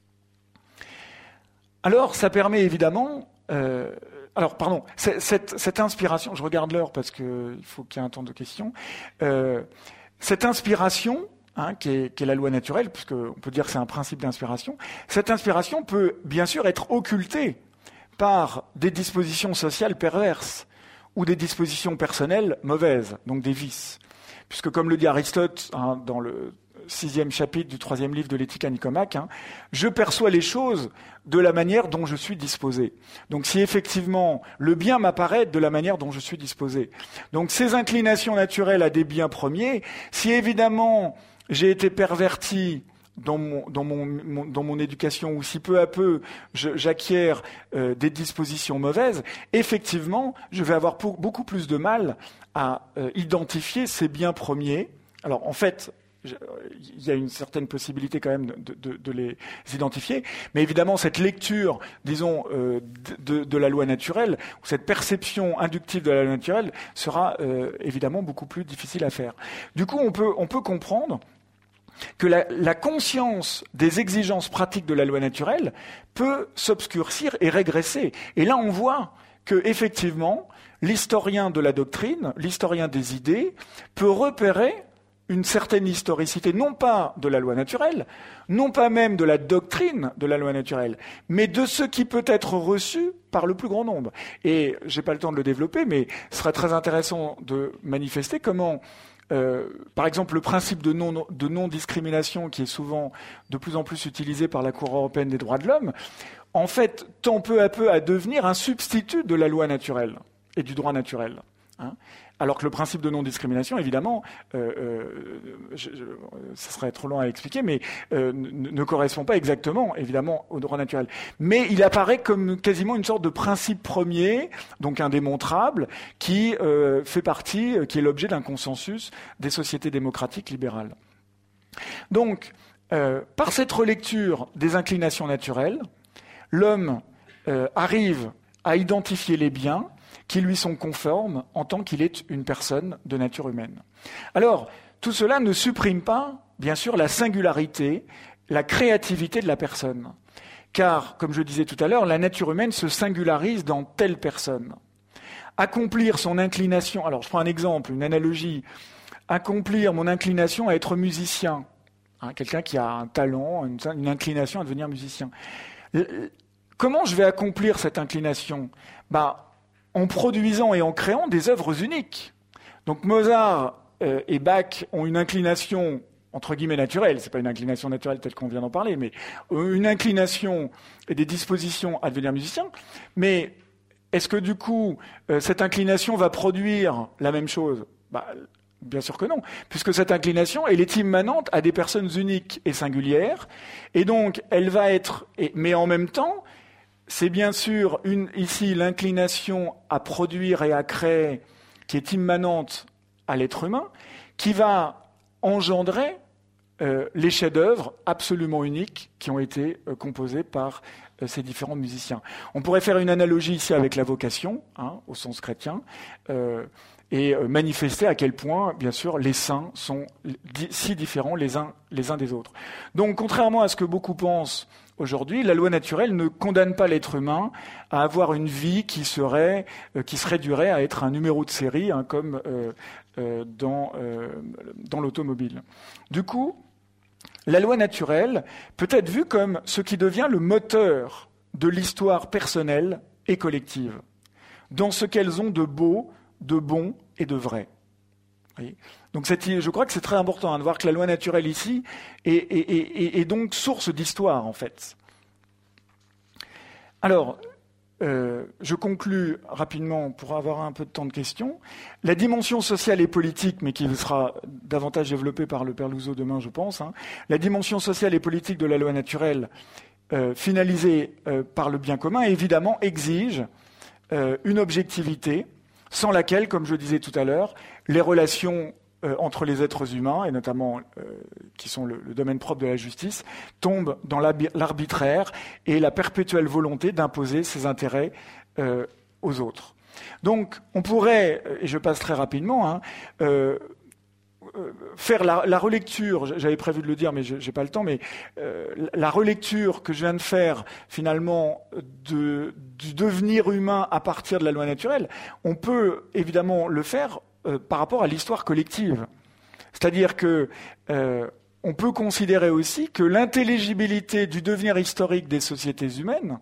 Alors, ça permet évidemment... Euh, alors, pardon, cette, cette inspiration, je regarde l'heure parce qu'il faut qu'il y ait un temps de questions, euh, cette inspiration, hein, qui, est, qui est la loi naturelle, puisqu'on peut dire que c'est un principe d'inspiration, cette inspiration peut bien sûr être occultée par des dispositions sociales perverses ou des dispositions personnelles mauvaises, donc des vices. Puisque comme le dit Aristote hein, dans le sixième chapitre du troisième livre de l'Éthique à Nicomaque, hein, je perçois les choses de la manière dont je suis disposé. Donc si effectivement le bien m'apparaît de la manière dont je suis disposé. Donc ces inclinations naturelles à des biens premiers, si évidemment j'ai été perverti dans mon, dans mon, mon, dans mon éducation, ou si peu à peu je, j'acquiers euh, des dispositions mauvaises, effectivement, je vais avoir pour, beaucoup plus de mal à euh, identifier ces biens premiers. Alors en fait, il y a une certaine possibilité quand même de, de, de les identifier, mais évidemment cette lecture, disons, euh, de, de la loi naturelle, ou cette perception inductive de la loi naturelle sera euh, évidemment beaucoup plus difficile à faire. Du coup, on peut, on peut comprendre que la, la conscience des exigences pratiques de la loi naturelle peut s'obscurcir et régresser. Et là, on voit que effectivement, l'historien de la doctrine, l'historien des idées, peut repérer une certaine historicité, non pas de la loi naturelle, non pas même de la doctrine de la loi naturelle, mais de ce qui peut être reçu par le plus grand nombre. Et je n'ai pas le temps de le développer, mais ce serait très intéressant de manifester comment, euh, par exemple, le principe de non, de non-discrimination, qui est souvent de plus en plus utilisé par la Cour européenne des droits de l'homme, en fait, tend peu à peu à devenir un substitut de la loi naturelle et du droit naturel. Hein. Alors que le principe de non-discrimination, évidemment, euh, euh, je, je, ça serait trop long à expliquer, mais euh, ne, ne correspond pas exactement, évidemment, au droit naturel. Mais il apparaît comme quasiment une sorte de principe premier, donc indémontrable, qui euh, fait partie, qui est l'objet d'un consensus des sociétés démocratiques libérales. Donc, euh, par cette relecture des inclinations naturelles, l'homme euh, arrive à identifier les biens qui lui sont conformes en tant qu'il est une personne de nature humaine. Alors, tout cela ne supprime pas, bien sûr, la singularité, la créativité de la personne. Car, comme je disais tout à l'heure, la nature humaine se singularise dans telle personne. Accomplir son inclination, alors je prends un exemple, une analogie, accomplir mon inclination à être musicien, hein, quelqu'un qui a un talent, une, une inclination à devenir musicien. Comment je vais accomplir cette inclination ? Bah, en produisant et en créant des œuvres uniques. Donc Mozart euh, et Bach ont une inclination, entre guillemets, naturelle, c'est pas une inclination naturelle telle qu'on vient d'en parler, mais une inclination et des dispositions à devenir musicien, mais est-ce que du coup, euh, cette inclination va produire la même chose ? Bah, bien sûr que non, puisque cette inclination, elle est immanente à des personnes uniques et singulières, et donc elle va être, et, mais en même temps, c'est bien sûr une, ici l'inclination à produire et à créer qui est immanente à l'être humain, qui va engendrer euh, les chefs-d'œuvre absolument uniques qui ont été euh, composés par euh, ces différents musiciens. On pourrait faire une analogie ici avec la vocation, hein, au sens chrétien, euh, et euh, manifester à quel point, bien sûr, les saints sont di- si différents les uns, les uns des autres. Donc, contrairement à ce que beaucoup pensent, aujourd'hui, la loi naturelle ne condamne pas l'être humain à avoir une vie qui serait, euh, qui se réduirait à être un numéro de série, hein, comme euh, euh, dans, euh, dans l'automobile. Du coup, la loi naturelle peut être vue comme ce qui devient le moteur de l'histoire personnelle et collective, dans ce qu'elles ont de beau, de bon et de vrai. Voyez. Donc cette, je crois que c'est très important hein, de voir que la loi naturelle ici est, est, est, est donc source d'histoire en fait. Alors, euh, je conclus rapidement pour avoir un peu de temps de questions. La dimension sociale et politique, mais qui sera davantage développée par le père Louzeau demain, je pense, hein, la dimension sociale et politique de la loi naturelle, euh, finalisée euh, par le bien commun, évidemment, exige euh, une objectivité, sans laquelle, comme je disais tout à l'heure, les relations euh, entre les êtres humains, et notamment euh, qui sont le, le domaine propre de la justice, tombent dans l'arbitraire et la perpétuelle volonté d'imposer ses intérêts euh, aux autres. Donc, on pourrait, et je passe très rapidement, hein, euh, faire la, la relecture, j'avais prévu de le dire, mais je n'ai pas le temps, mais euh, la relecture que je viens de faire, finalement, de, du devenir humain à partir de la loi naturelle, on peut évidemment le faire euh, par rapport à l'histoire collective. C'est-à-dire que euh, on peut considérer aussi que l'intelligibilité du devenir historique des sociétés humaines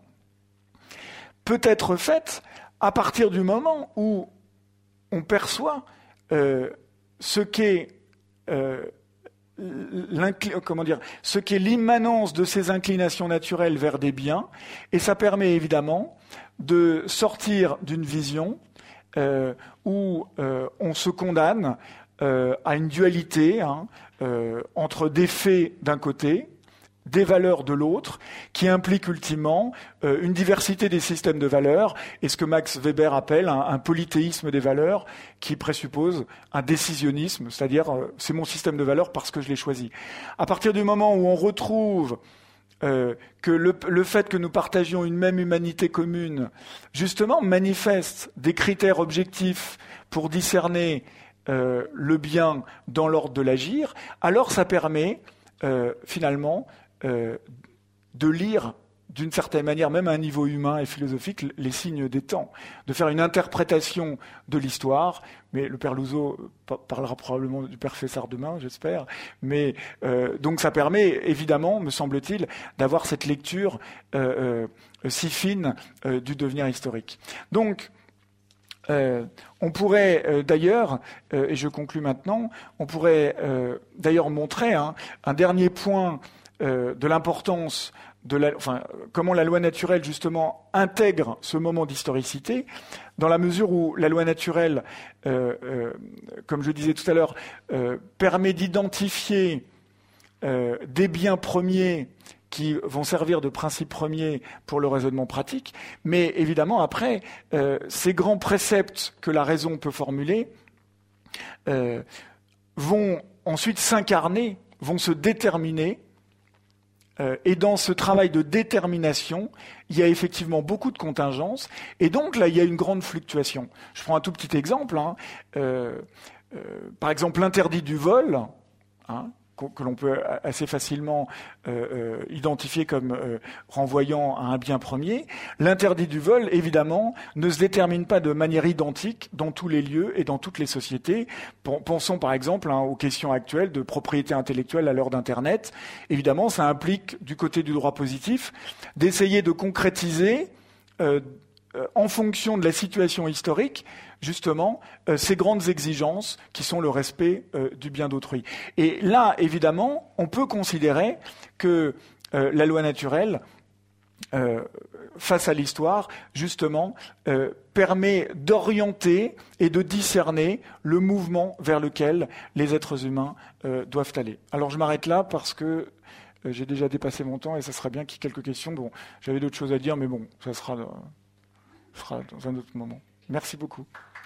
peut être faite à partir du moment où on perçoit euh, ce qu'est euh, comment dire, ce qu'est l'immanence de ces inclinations naturelles vers des biens, et ça permet évidemment de sortir d'une vision euh, où euh, on se condamne euh, à une dualité hein, euh, entre des faits d'un côté, des valeurs de l'autre, qui implique ultimement euh, une diversité des systèmes de valeurs, et ce que Max Weber appelle un, un polythéisme des valeurs, qui présuppose un décisionnisme, c'est-à-dire euh, c'est mon système de valeurs parce que je l'ai choisi. À partir du moment où on retrouve euh, que le, le fait que nous partagions une même humanité commune, justement, manifeste des critères objectifs pour discerner euh, le bien dans l'ordre de l'agir, alors ça permet euh, finalement Euh, de lire d'une certaine manière, même à un niveau humain et philosophique, les signes des temps, de faire une interprétation de l'histoire. Mais le père Louzeau parlera probablement du père Fessard demain, j'espère. Mais euh, donc ça permet évidemment, me semble-t-il, d'avoir cette lecture euh, euh, si fine euh, du devenir historique. Donc Euh, on pourrait euh, d'ailleurs, euh, et je conclus maintenant, on pourrait euh, d'ailleurs montrer hein, un dernier point euh, de l'importance de la, enfin, comment la loi naturelle justement intègre ce moment d'historicité, dans la mesure où la loi naturelle, euh, euh, comme je disais tout à l'heure, euh, permet d'identifier euh, des biens premiers qui vont servir de principe premier pour le raisonnement pratique, mais évidemment après, euh, ces grands préceptes que la raison peut formuler euh, vont ensuite s'incarner, vont se déterminer, euh, et dans ce travail de détermination, il y a effectivement beaucoup de contingences, et donc là il y a une grande fluctuation. Je prends un tout petit exemple, hein, euh, euh, par exemple l'interdit du vol, hein, que l'on peut assez facilement euh, euh, identifier comme euh, renvoyant à un bien premier, l'interdit du vol, évidemment, ne se détermine pas de manière identique dans tous les lieux et dans toutes les sociétés. Pensons par exemple hein, aux questions actuelles de propriété intellectuelle à l'heure d'Internet. Évidemment, ça implique, du côté du droit positif, d'essayer de concrétiser euh, en fonction de la situation historique, justement, euh, ces grandes exigences qui sont le respect euh, du bien d'autrui. Et là, évidemment, on peut considérer que euh, la loi naturelle, euh, face à l'histoire, justement, euh, permet d'orienter et de discerner le mouvement vers lequel les êtres humains euh, doivent aller. Alors je m'arrête là parce que euh, j'ai déjà dépassé mon temps et ça serait bien qu'il y ait quelques questions. Bon, j'avais d'autres choses à dire, mais bon, ça sera... Euh, fera dans un autre moment. Merci beaucoup.